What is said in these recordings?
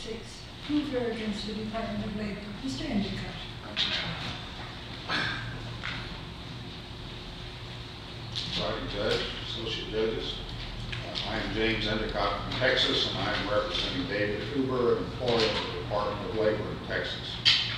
States. Hoover against the Department of Labor. Mr. Endicott. Sorry, Judge, Associate Judges. I am James Endicott from Texas, and I am representing David Hoover, an employee of the Department of Labor in Texas.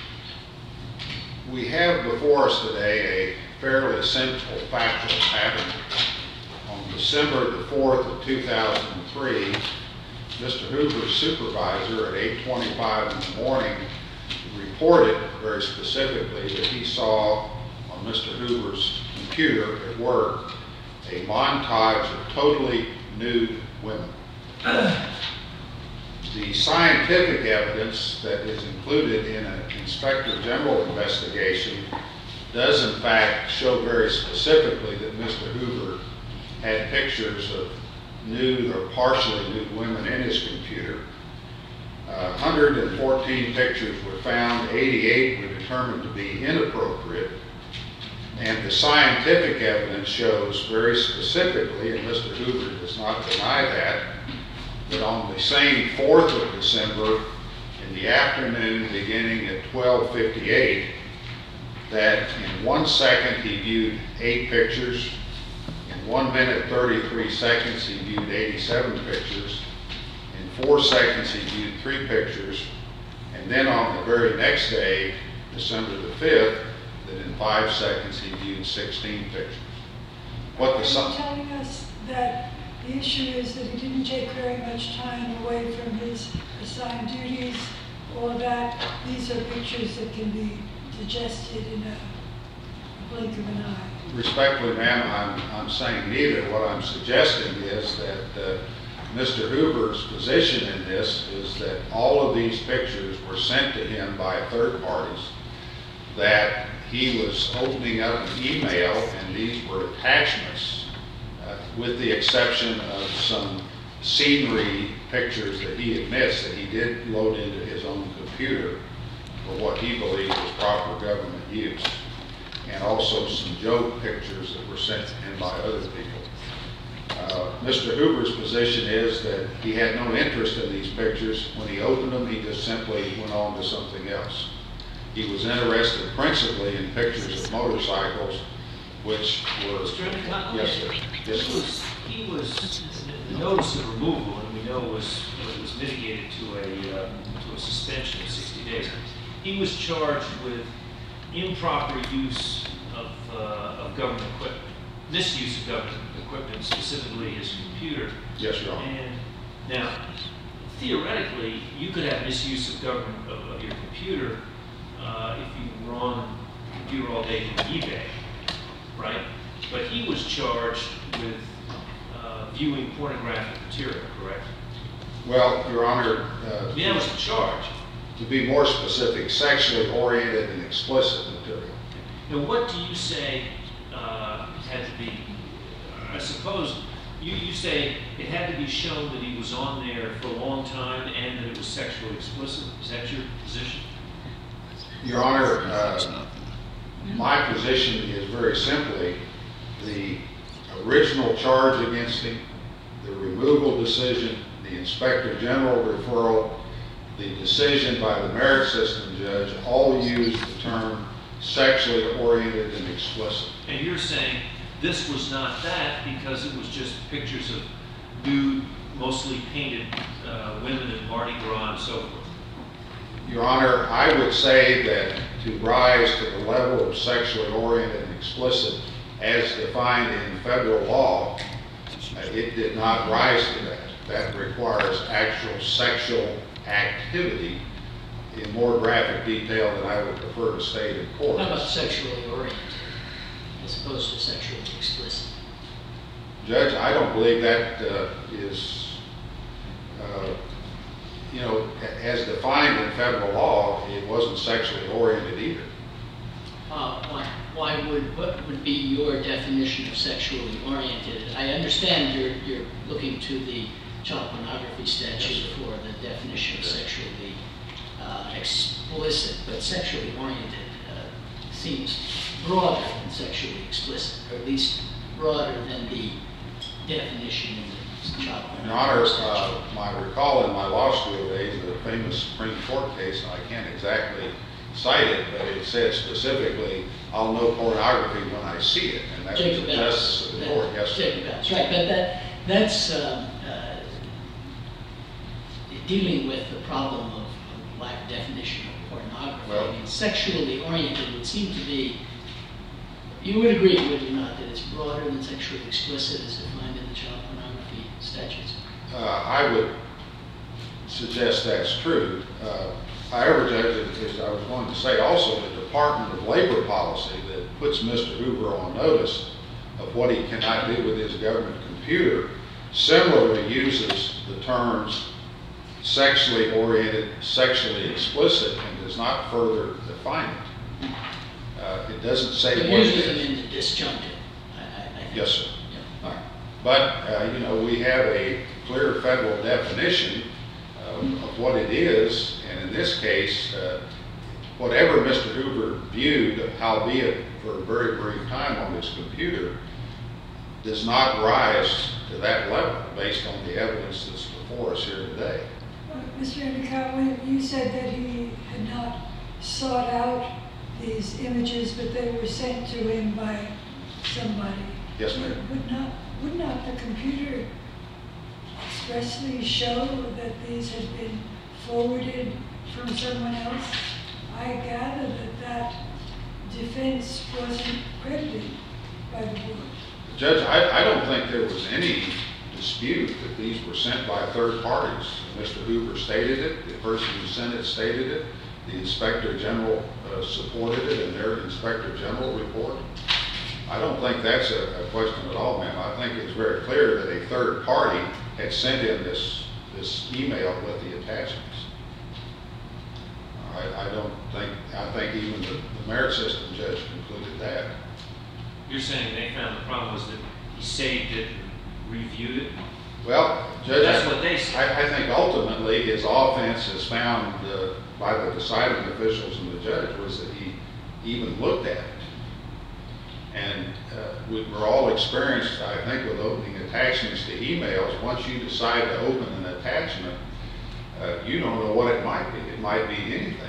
We have before us today a fairly simple factual pattern. On December the 4th of 2003, Mr. Hoover's supervisor at 8:25 in the morning reported very specifically that he saw on Mr. Hoover's computer at work a montage of totally nude women. The scientific evidence that is included in an Inspector General investigation does in fact show very specifically that Mr. Hoover had pictures of nude or partially nude women in his computer. 114 pictures were found, 88 were determined to be inappropriate, and the scientific evidence shows very specifically, and Mr. Hoover does not deny that on the same 4th of December, in the afternoon beginning at 12:58, that in 1 second he viewed 8 pictures, in 1 minute 33 seconds he viewed 87 pictures, in 4 seconds he viewed 3 pictures, and then on the very next day, December the 5th, that in 5 seconds he viewed 16 pictures. Are you telling us that the issue is that he didn't take very much time away from his assigned duties, or that these are pictures that can be digested in a blink of an eye? Respectfully, ma'am, I'm saying neither. What I'm suggesting is that Mr. Hoover's position in this is that all of these pictures were sent to him by third parties, that he was opening up an email and these were attachments, with the exception of some scenery pictures that he admits that he did load into his own computer for what he believed was proper government use, and also some joke pictures that were sent to him by other people. Mr. Hoover's position is that he had no interest in these pictures. When he opened them, he just simply went on to something else. He was interested principally in pictures of motorcycles, which were... Yes, sir. Yes, He was the notice of removal, and we know was mitigated to a suspension of 60 days. He was charged with improper use of government equipment, misuse of government equipment, specifically his computer. Yes, Your Honor. And now, theoretically, you could have misuse of government of your computer if you were on the computer all day from eBay, right? But he was charged with viewing pornographic material, correct? Well, Your Honor, that was the charge. To be more specific, sexually oriented and explicit material. Now, what do you say had to be? I suppose you say it had to be shown that he was on there for a long time and that it was sexually explicit. Is that your position? Your Honor, my position is very simply the original charge against him, the removal decision, the Inspector General referral, the decision by the Merit System judge all used the term sexually oriented and explicit. And you're saying this was not that because it was just pictures of nude, mostly painted women in Mardi Gras and so forth? Your Honor, I would say that to rise to the level of sexually oriented and explicit as defined in federal law, it did not rise to that. That requires actual sexual activity in more graphic detail than I would prefer to state in court. How about sexually oriented as opposed to sexually explicit? Judge, I don't believe that is, as defined in federal law, it wasn't sexually oriented either. What would be your definition of sexually oriented? I understand you're looking to the child pornography statute for the definition of sexually explicit, but sexually oriented seems broader than sexually explicit, or at least broader than the definition in the child Your Honor, statute. I recall in my law school days the famous Supreme Court case, and I can't exactly cite it, but it said specifically, I'll know pornography when I see it, and that was Jacob the justice of the court. Yes, sir. Jacob Betts, right, but that's dealing with the problem of lack of definition of pornography. Well- I mean, sexually oriented would seem to be, you would agree, would you not, that it's broader than sexually explicit as defined in the child pornography statutes? I would suggest that's true. However, Judge, as I was going to say also, the Department of Labor policy that puts Mr. Hoover on notice of what he cannot do with his government computer similarly uses the terms sexually oriented, sexually explicit, and does not further define it. It doesn't say It what it uses them is. in the disjunctive, I think. Yes, sir. Yeah, all right. But, we have a clear federal definition of what it is, and in this case, whatever Mr. Hoover viewed, albeit for a very brief time on his computer, does not rise to that level based on the evidence that's before us here today. Mr. Endicott, you said that he had not sought out these images, but they were sent to him by somebody. Yes, ma'am. Would not the computer expressly show that these had been forwarded from someone else? I gather that defense wasn't credited by the board. Judge, I don't think there was any dispute that these were sent by third parties. Mr. Hoover stated it, the person who sent it stated it, the Inspector General supported it in their Inspector General report. I don't think that's a question at all, ma'am. I think it's very clear that a third party had sent him this email with the attachments. I think even the merit system judge concluded that. You're saying they found the problem was that he saved it and reviewed it? Well, Judge, That's what they said. I think ultimately his offense is found by the deciding officials and the judge was that he even looked at it. And we're all experienced, I think, with opening attachments to emails. Once you decide to open an attachment, you don't know what it might be. It might be anything.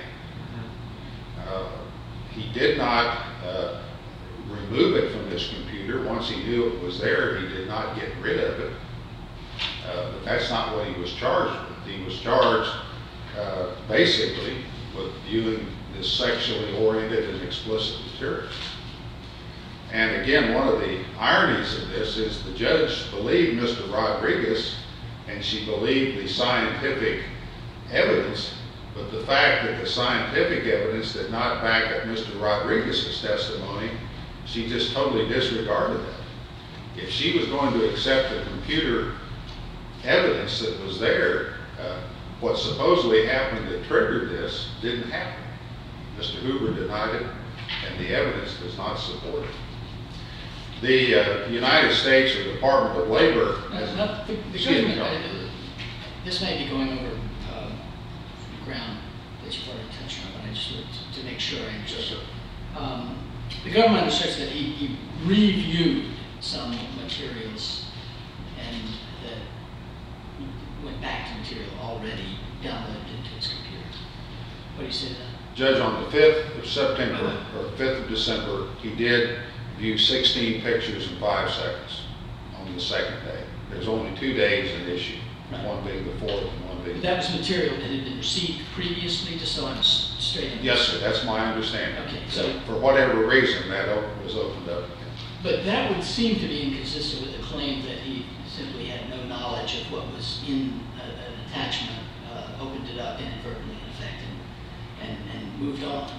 He did not remove it from his computer. Once he knew it was there, he did not get rid of it. But that's not what he was charged with. He was charged basically with viewing this sexually oriented and explicit material. And again, one of the ironies of this is the judge believed Mr. Rodriguez, and she believed the scientific evidence, but the fact that the scientific evidence did not back up Mr. Rodriguez's testimony, she just totally disregarded that. If she was going to accept the computer evidence that was there, what supposedly happened that triggered this didn't happen. Mr. Hoover denied it, and the evidence does not support it. The United States or Department of Labor has... This may be going over ground that you've already touched on, but I just wanted to make sure I understood. The government asserts that he reviewed some materials and that went back to material already downloaded into his computer. What do you say to that? Judge, on the 5th of September, or 5th of December, he did view 16 pictures in 5 seconds on the second day. There's only 2 days in issue, one being the 4th and one being But that was material that had been received previously, just so I'm straight in. Yes, sir, that's my understanding. Okay, So so- for whatever reason, that was opened up again. But that would seem to be inconsistent with the claim that he simply had no knowledge of what was in an attachment, opened it up inadvertently, in effect, and moved on.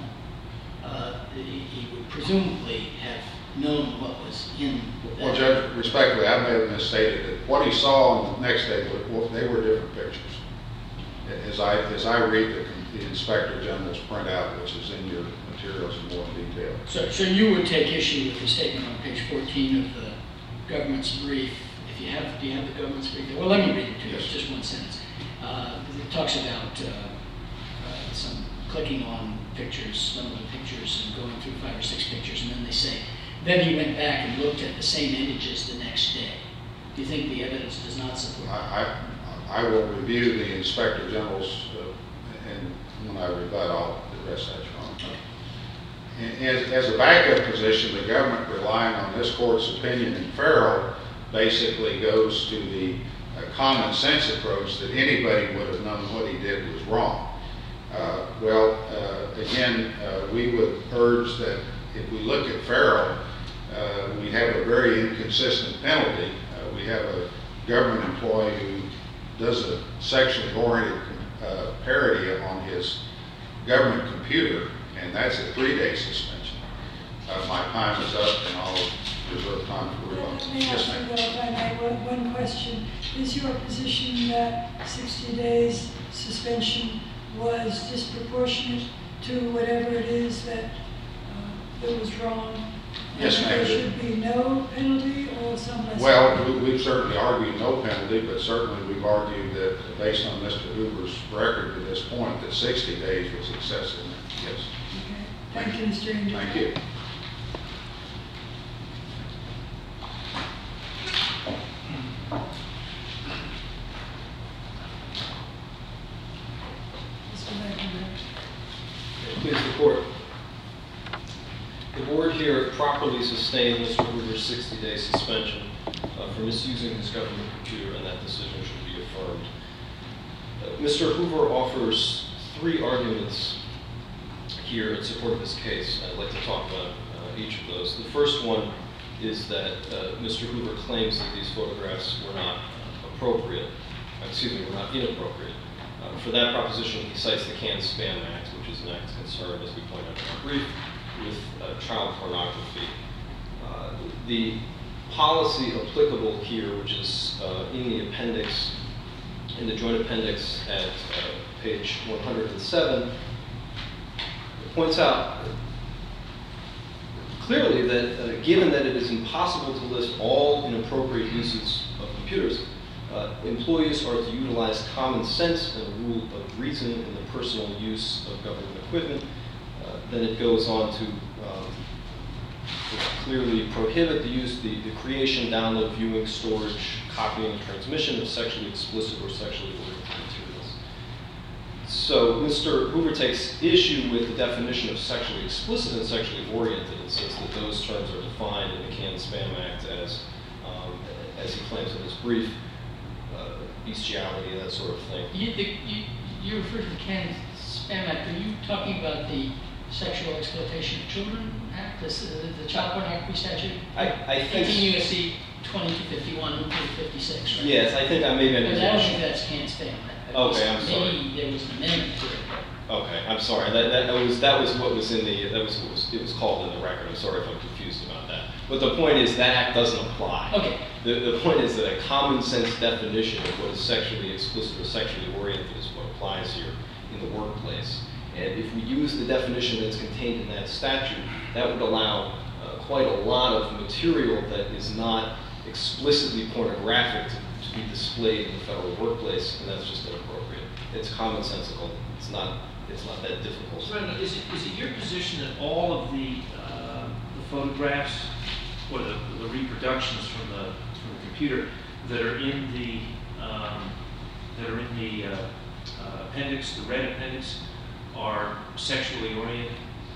He would presumably have known what was in that. Well, Judge, respectfully, I may have misstated it. What he saw on the next day, they were different pictures. As I read the Inspector General's printout, which is in your materials in more detail. So you would take issue with the statement on page 14 of the government's brief. Do you have the government's brief? Well, let me read it to you. It's just one sentence. It talks about some clicking on pictures, some of the pictures, and going through 5 or 6 pictures, and then they say, then he went back and looked at the same images the next day. you think the evidence does not support it? I will review the Inspector General's, and when I rebut, I'll address that, Your Honor. Okay. As a backup position, the government, relying on this court's opinion in Farrell, basically goes to the common sense approach that anybody would have known what he did was wrong. Again, we would urge that if we look at Farrell, we have a very inconsistent penalty. We have a government employee who does a sexually oriented parody on his government computer, and that's a 3-day suspension. My time is up, and I'll reserve time for rebuttal. Let me ask you, if I may, one question. Is your position that 60 days suspension was disproportionate to whatever it is that was wrong? Yes, ma'am. There should be no penalty or some less? Well, we've certainly argued no penalty, but certainly we've argued that based on Mr. Hoover's record to this point, that 60 days was excessive. Yes. Okay. Thank you, Mr. Indy. Thank you. Mr. McIntyre. Please, the court. The board here properly sustained Mr. Hoover's 60-day suspension for misusing his government computer, and that decision should be affirmed. Mr. Hoover offers 3 arguments here in support of his case. I'd like to talk about each of those. The first one is that Mr. Hoover claims that these photographs were not inappropriate. For that proposition, he cites the Can-Spam Act, which is an act concerned, as we point out in our brief, with child pornography. The policy applicable here, which is in the appendix, in the joint appendix at page 107, points out clearly that given that it is impossible to list all inappropriate uses of computers, employees are to utilize common sense and a rule of reason in the personal use of government equipment. Then it goes on to clearly prohibit the creation, download, viewing, storage, copying, and transmission of sexually explicit or sexually oriented materials. So Mr. Hoover takes issue with the definition of sexually explicit and sexually oriented, and says that those terms are defined in the Can-Spam Act as he claims in his brief, bestiality, that sort of thing. You referred to the Can-Spam Act. Are you talking about the Sexual Exploitation of Children Act, the child pornography statute? I think 18 U.S.C. 2251 to 56, right? Yes, I think maybe I But did. I don't think that's Can-Spam. Okay, I'm sorry. Maybe there was an amendment to it. Okay, I'm sorry. That was what was in the it was called in the record. I'm sorry if I'm confused about that. But the point is that act doesn't apply. Okay. The point is that a common sense definition of what is sexually explicit or sexually oriented is what applies here in the workplace. And if we use the definition that's contained in that statute, that would allow quite a lot of material that is not explicitly pornographic to be displayed in the federal workplace, and that's just inappropriate. It's commonsensical. It's not that difficult. So, is it your position that all of the photographs or the reproductions from the computer that are in the appendix, the red appendix, are sexually oriented?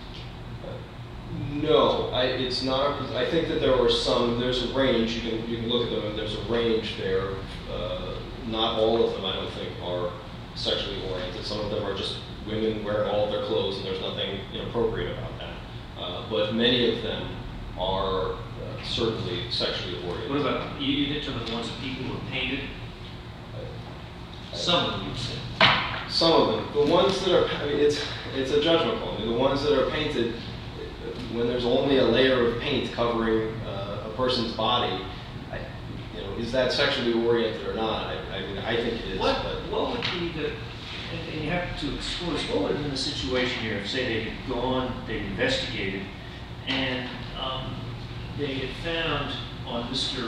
No, it's not. I think that there are some. There's a range. You can look at them, and there's a range there. Not all of them, I don't think, are sexually oriented. Some of them are just women wearing all of their clothes, and there's nothing inappropriate about that. But many of them are certainly sexually oriented. What about you did some of the ones that people have painted? Some of them, you said. Some of them. The ones that are, it's a judgment call. The ones that are painted, when there's only a layer of paint covering a person's body, is that sexually oriented or not? I think it is. What would be the, and you have to explore this, what would have been the situation here if, say, they had gone, they investigated, and they had found on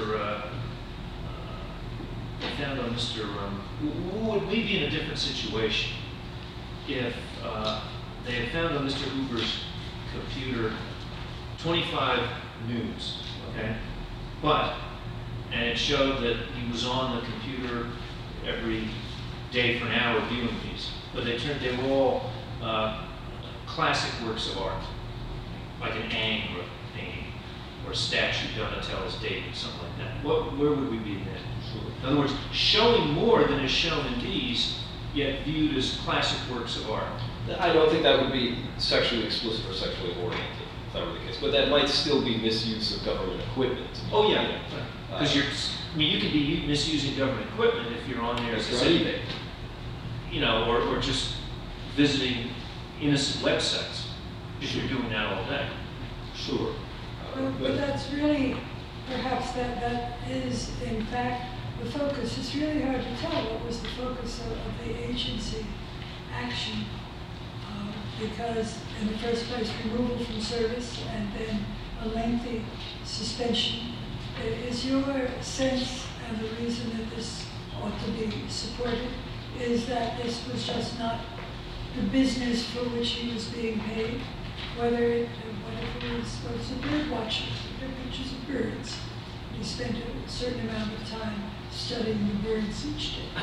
would we be in a different situation if they had found on Mr. Hoover's computer 25 nudes, okay? But and it showed that he was on the computer every day for an hour viewing these. But they were all classic works of art, like an Ang or a painting, or a statue, Donatello's David, something like that. Where would we be then? In other words, showing more than is shown in these, yet viewed as classic works of art. I don't think that would be sexually explicit or sexually oriented, if that were the case. But that might still be misuse of government equipment. Oh yeah, because you could be misusing government equipment if you're on there as a Right. citizen, or just visiting innocent websites if you're doing that all day. Sure. But that's really, perhaps that is in fact the focus. It's really hard to tell what was the focus of the agency action, because in the first place, removal from service and then a lengthy suspension. Is your sense, and the reason that this ought to be supported, is that this was just not the business for which he was being paid? Whether it was a bird watcher, took pictures of birds. He spent a certain amount of time studying the birds each day.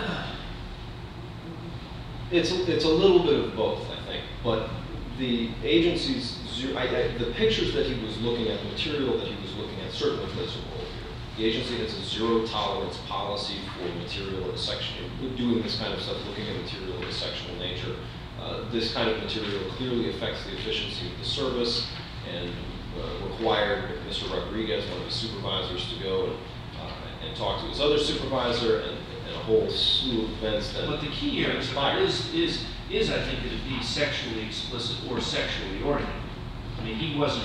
It's a little bit of both, I think. But the agency's the pictures that he was looking at, the material that he was looking at, certainly plays a role here. The agency has a zero tolerance policy for material of a sexual, doing this kind of stuff, looking at material of a sexual nature. This kind of material clearly affects the efficiency of the service and required Mr. Rodriguez, one of his supervisors, to go and talk to his other supervisor and a whole slew of events that. But the key here is I think that it be sexually explicit or sexually oriented. I mean, he wasn't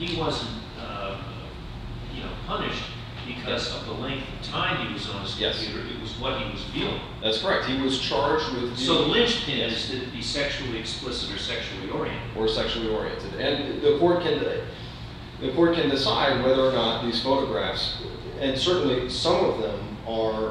punished because of the length of time he was on his computer. It was what he was viewing. That's correct. He was charged with. So the linchpin is that it be sexually explicit or sexually oriented. Or sexually oriented, and the court can decide whether or not these photographs, and certainly some of them are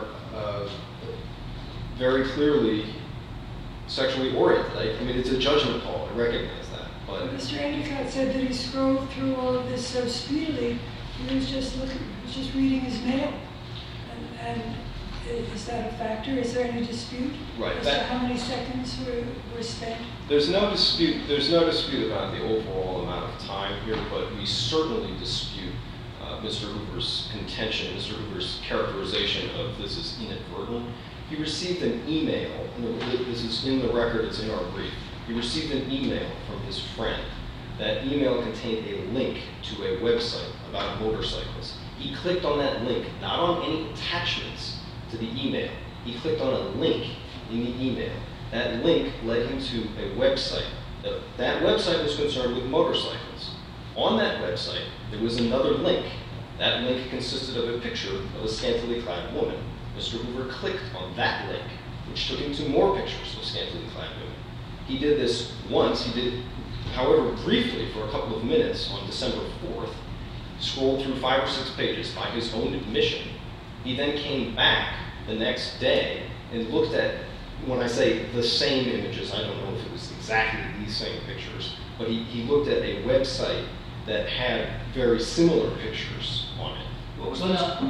very clearly sexually oriented. I mean, it's a judgment call. I recognize that. But Mr. Endicott said that he scrolled through all of this so speedily, he was just reading his mail. And is that a factor? Is there any dispute? Right. As to how many seconds were spent? There's no dispute about the overall amount of time here, but we certainly dispute Mr. Hoover's contention, Mr. Hoover's characterization of this as inadvertent. He received an email, and this is in the record, it's in our brief. He received an email from his friend. That email contained a link to a website about motorcyclists. He clicked on that link, not on any attachments to the email. He clicked on a link in the email. That link led him to a website. That website was concerned with motorcycles. On that website, there was another link. That link consisted of a picture of a scantily clad woman. Mr. Hoover clicked on that link, which took him to more pictures of scantily clad women. He did this once. He did, however, briefly for a couple of minutes on December 4th, scrolled through 5 or 6 pages by his own admission. He then came back the next day and looked at, when I say the same images, I don't know if it was exactly these same pictures, but he looked at a website that had very similar pictures on it. What was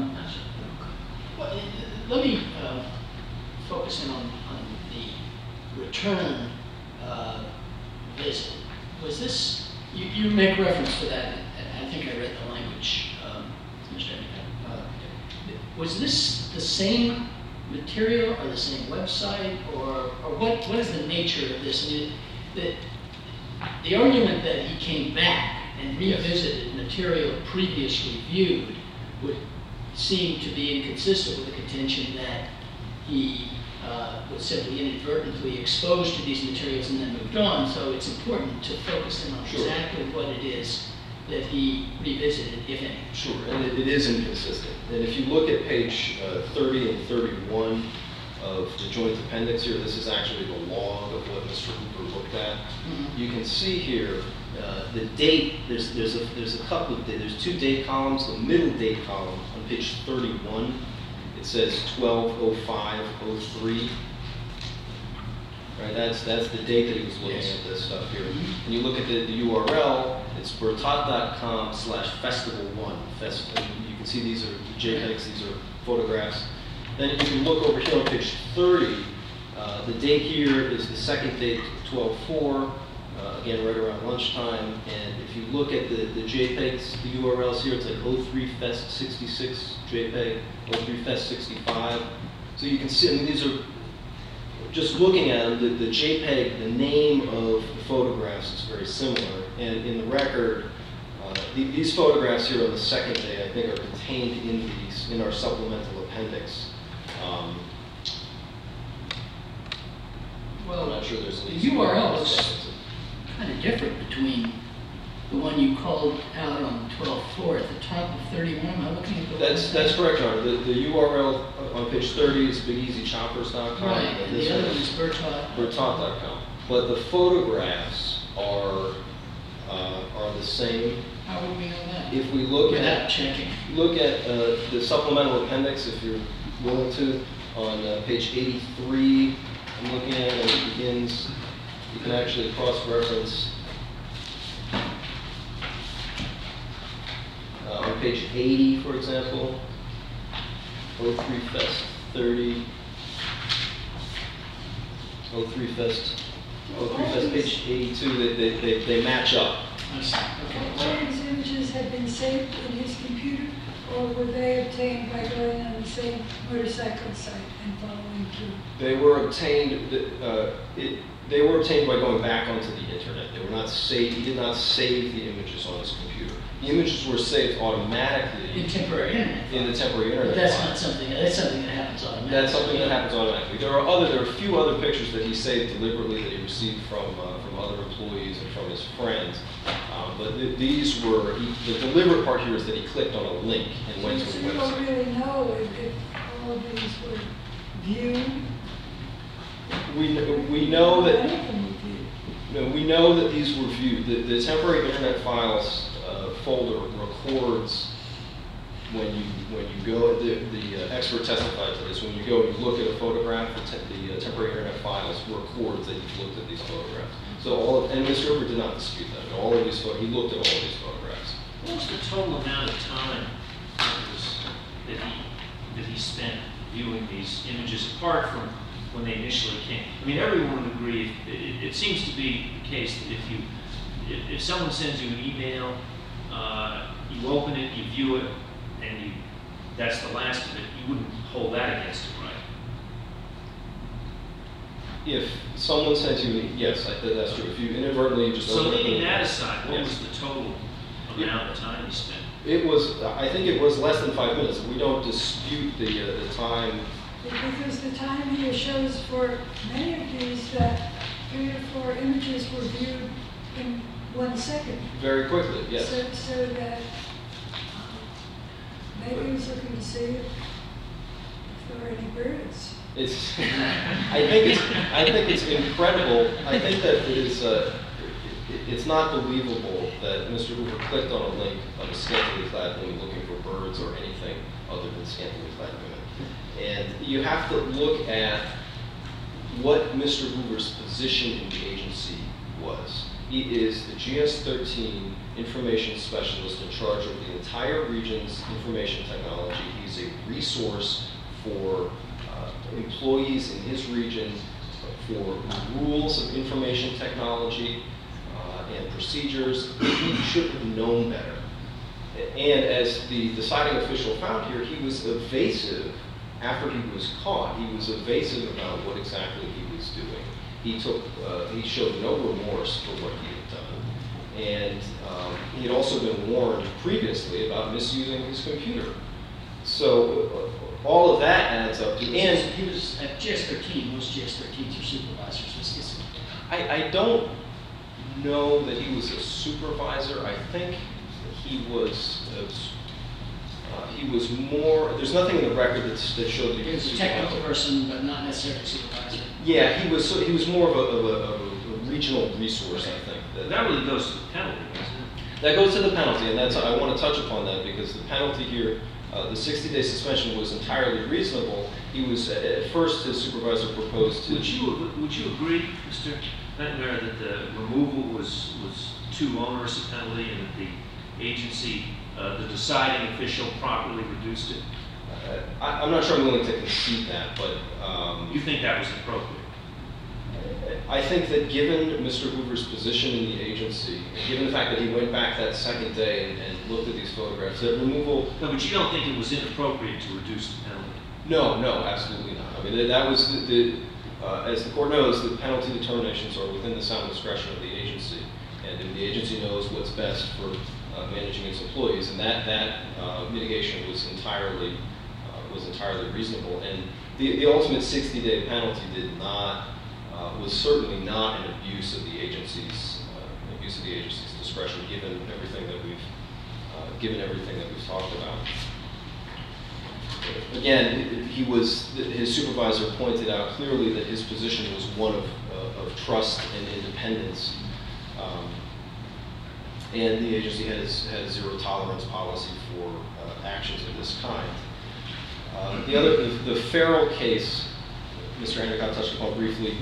Let me focus in on the return visit. Was this, you make reference to that, and I think I read the language, Mr. Endicott. Was this the same material or the same website, or what is the nature of this? The argument that he came back and revisited material previously viewed would seem to be inconsistent with the contention that he was simply inadvertently exposed to these materials and then moved on. So it's important to focus in on exactly what it is that he revisited, if any. Sure, and it is inconsistent. And if you look at page 30 and 31 of the joint appendix here, this is actually the log of what Mr. Hoover looked at. Mm-hmm. You can see here the date. There's a couple of there's 2 date columns. The middle date column on page 31, it says 12/05/03. Right, that's the date that he was looking at this stuff here. And you look at the URL, it's bertot.com/festival1. You can can see these are JPEGs, these are photographs. Then you can look over here on page 30. The date here is the second date, 12/4, again, right around lunchtime. And if you look at the JPEGs, the URLs here, it's like 03fest66 JPEG, 03fest65. So you can see, I mean, these are, just looking at them, the JPEG, the name of the photographs is very similar. And in the record, these photographs here on the second day, I think, are contained in our supplemental appendix. Well, I'm not sure there's the any URL looks kind of different between the one you called out on 12/4 at the top of 31. Am I looking at the That's correct, John. The URL on page 30 is bigeasychoppers.com. Right, and the other one is Bertot. Bertot.com. But the photographs are the same. How would we know that? If we look Without checking. the supplemental appendix, if you're willing to, on page 83, I'm looking at it, and it begins, you can actually cross-reference on page 80, for example, 03fest 30, 03fest page 82, they match up. I see. Okay. All these images had been saved in his computer, or were they obtained by going on the same motorcycle site and following through? They were obtained. They were obtained by going back onto the internet. They were not saved. He did not save the images on his computer. The images were saved automatically In temporary internet. in the temporary internet. But that's file. not something. That's something that happens automatically. That's something that happens automatically. There are a few other pictures that he saved deliberately that he received from other employees and from his friends. But these were the deliberate part here is that he clicked on a link and went to So a you don't website. really know if all of these were viewed? We know that. Any of them were viewed. No, we know that these were viewed. The temporary internet files folder records when you go. The expert testified to this. When you go and you look at a photograph, the temporary internet files records that you've looked at these photographs. So and Mr. Hoover did not dispute that. All of these he looked at all of these photographs. What was the total amount of time that he spent viewing these images, apart from when they initially came? I mean, everyone would agree. It seems to be the case that if someone sends you an email, you open it, you view it, and that's the last of it, you wouldn't hold that against it, right? If someone sent you, yes, that's true. If you inadvertently just So open it- leaving that aside, what Yes. was the total amount of time he spent? It was. I think it was less than 5 minutes. We don't dispute the time. Because the time here shows for many of these that 3 or 4 images were viewed in 1 second. Very quickly, yes. So that maybe he was looking to see if there were any birds. It's. I think it's incredible. I think that it is. It's not believable that Mr. Hoover clicked on a link of a scantily clad woman looking for birds or anything other than scantily clad women. And you have to look at what Mr. Hoover's position in the agency was. He is the GS-13 information specialist in charge of the entire region's information technology. He's a resource for employees in his region for rules of information technology and procedures. He should have known better. And as the deciding official found here, he was evasive after he was caught. He was evasive about what exactly he was doing. He showed no remorse for what he had done. And he had also been warned previously about misusing his computer. So all of that adds up to, and he was at GS-13. Most GS-13s are supervisors. I don't know that he was a supervisor. I think he was more. There's nothing in the record that showed that He was a technical person, but not necessarily a supervisor. Yeah, he was more of a regional resource, I think. That really goes to the penalty, doesn't it? That goes to the penalty, and I want to touch upon that because the penalty here, the 60-day suspension was entirely reasonable. He was, at first, his supervisor proposed to. Would you agree, Mr. McNamara, that the removal was too onerous a penalty and that the agency the deciding official properly reduced it? I'm not sure I'm willing to concede that, but You think that was appropriate? I think that given Mr. Hoover's position in the agency, given the fact that he went back that second day and looked at these photographs, that removal... No, but you don't think it was inappropriate to reduce the penalty? No, absolutely not. I mean, that was as the court knows, the penalty determinations are within the sound discretion of the agency, and the agency knows what's best for managing its employees, and that mitigation was entirely reasonable. And the ultimate 60-day penalty was certainly not an abuse of the agency's discretion, given everything that we've talked about. Again, his supervisor pointed out clearly that his position was one of trust and independence, and the agency has a zero tolerance policy for actions of this kind. The Farrell case, Mr. Endicott touched upon briefly.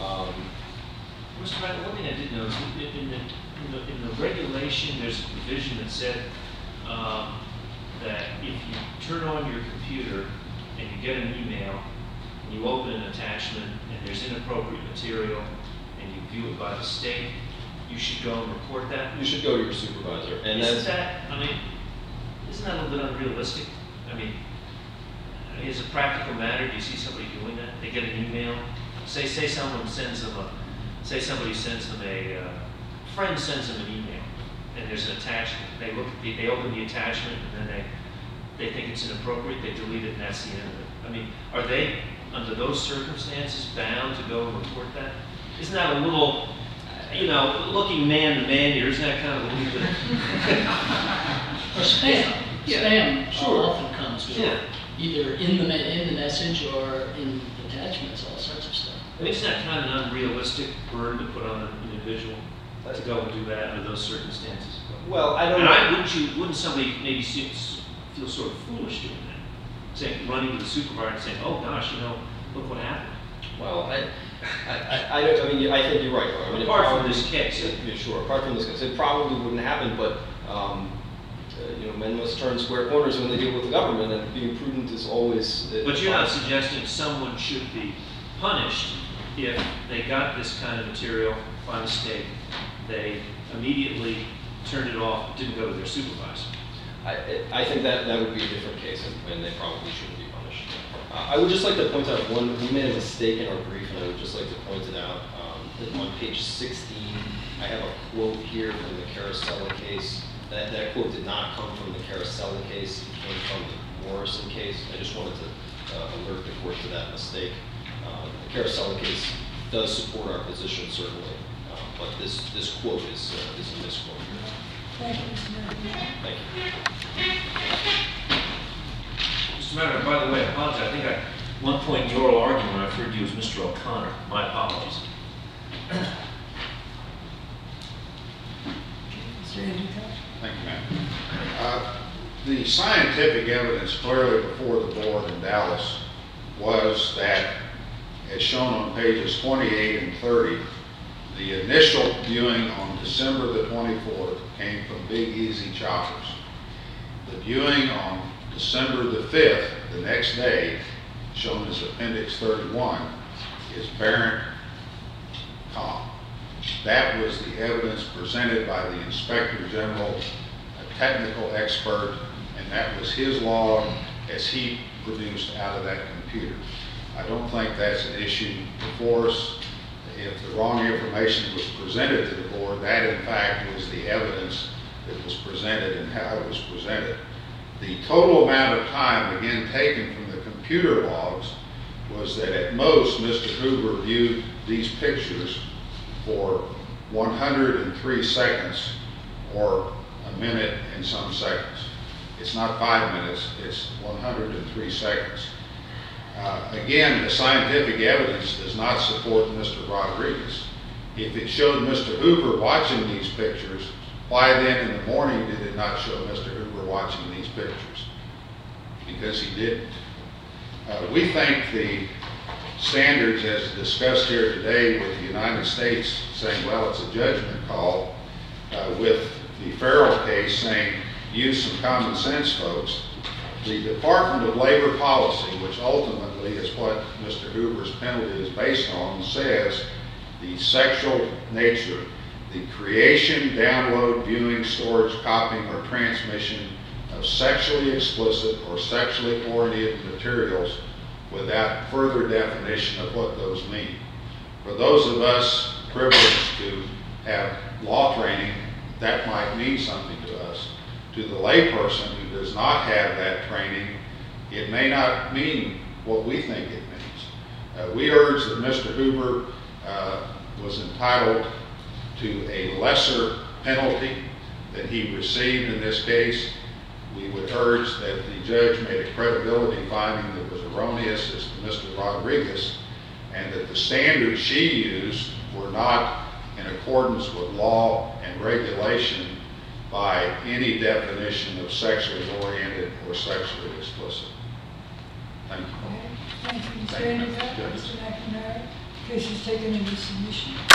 Mr. Wright, one thing I did notice, in the regulation, there's a provision that said that if you turn on your computer and you get an email, and you open an attachment, and there's inappropriate material, and you view it by the state, you should go and report that? You should go to your supervisor. And isn't that a little bit unrealistic? I mean, as a practical matter, do you see somebody doing that? They get an email. Say someone sends them a friend sends them an email, and there's an attachment. They open the attachment, and then they think it's inappropriate. They delete it, and that's the end of it. I mean, are they, under those circumstances, bound to go and report that? Isn't that a little, looking man to man here? Isn't that kind of a little bit? Or spam. Yeah. Spam Sure. often comes with either in the message or in attachments, all sorts of stuff. I mean, isn't that kind of an unrealistic burden to put on an individual to go and do that under those circumstances? Well, I don't know. Wouldn't somebody maybe feel sort of foolish doing that? Saying, running to the supervisor and saying, oh gosh, look what happened. Well, I think you're right. I mean, apart from this case. Yeah, sure. Apart from this case, it probably wouldn't happen, but men must turn square corners when they deal with the government, and being prudent is always. But you're not suggesting someone should be punished if they got this kind of material by mistake, they immediately turned it off, didn't go to their supervisor. I think that would be a different case, and they probably shouldn't be punished. I would just like to point out we made a mistake in our brief, and I would just like to point it out. On page 16, I have a quote here from the Carosella case. That quote did not come from the Carosella case, it came from the Morrison case. I just wanted to alert the court to that mistake. The Carosella case does support our position, certainly, but this quote is a misquote here. Thank you, Mr. Murphy. Thank you. Mr. Madden, by the way, I apologize. I think at one point in the oral argument I referred to you as Mr. O'Connor. My apologies. Mr. Endicott? Thank you, ma'am. The scientific evidence clearly before the board in Dallas was that, as shown on pages 28 and 30, the initial viewing on December the 24th came from Big Easy Choppers. The viewing on December the 5th, the next day, shown as Appendix 31, is Barrett Comp. That was the evidence presented by the Inspector General, a technical expert, and that was his log as he produced out of that computer. I don't think that's an issue before us. If the wrong information was presented to the board, that in fact was the evidence that was presented and how it was presented. The total amount of time, again taken from the computer logs, was that at most Mr. Hoover viewed these pictures for 103 seconds or a minute and some seconds. It's not 5 minutes, it's 103 seconds. Again, the scientific evidence does not support Mr. Rodriguez. If it showed Mr. Hoover watching these pictures, why then in the morning did it not show Mr. Hoover watching these pictures? Because he didn't. We think the standards as discussed here today with the United States saying, well, it's a judgment call, with the Farrell case saying use some common sense, folks. The Department of Labor policy, which ultimately is what Mr. Hoover's penalty is based on, says the sexual nature, the creation, download, viewing, storage, copying, or transmission of sexually explicit or sexually oriented materials without further definition of what those mean. For those of us privileged to have law training, that might mean something to us. To the layperson who does not have that training, it may not mean what we think it means. We urge that Mr. Hoover was entitled to a lesser penalty than he received in this case. We would urge that the judge made a credibility finding that was erroneous as to Mr. Rodriguez, and that the standards she used were not in accordance with law and regulation by any definition of sexually oriented or sexually explicit. Thank you. Thank you. Is there any doubt, Mr. McNamara? Case is taken into submission.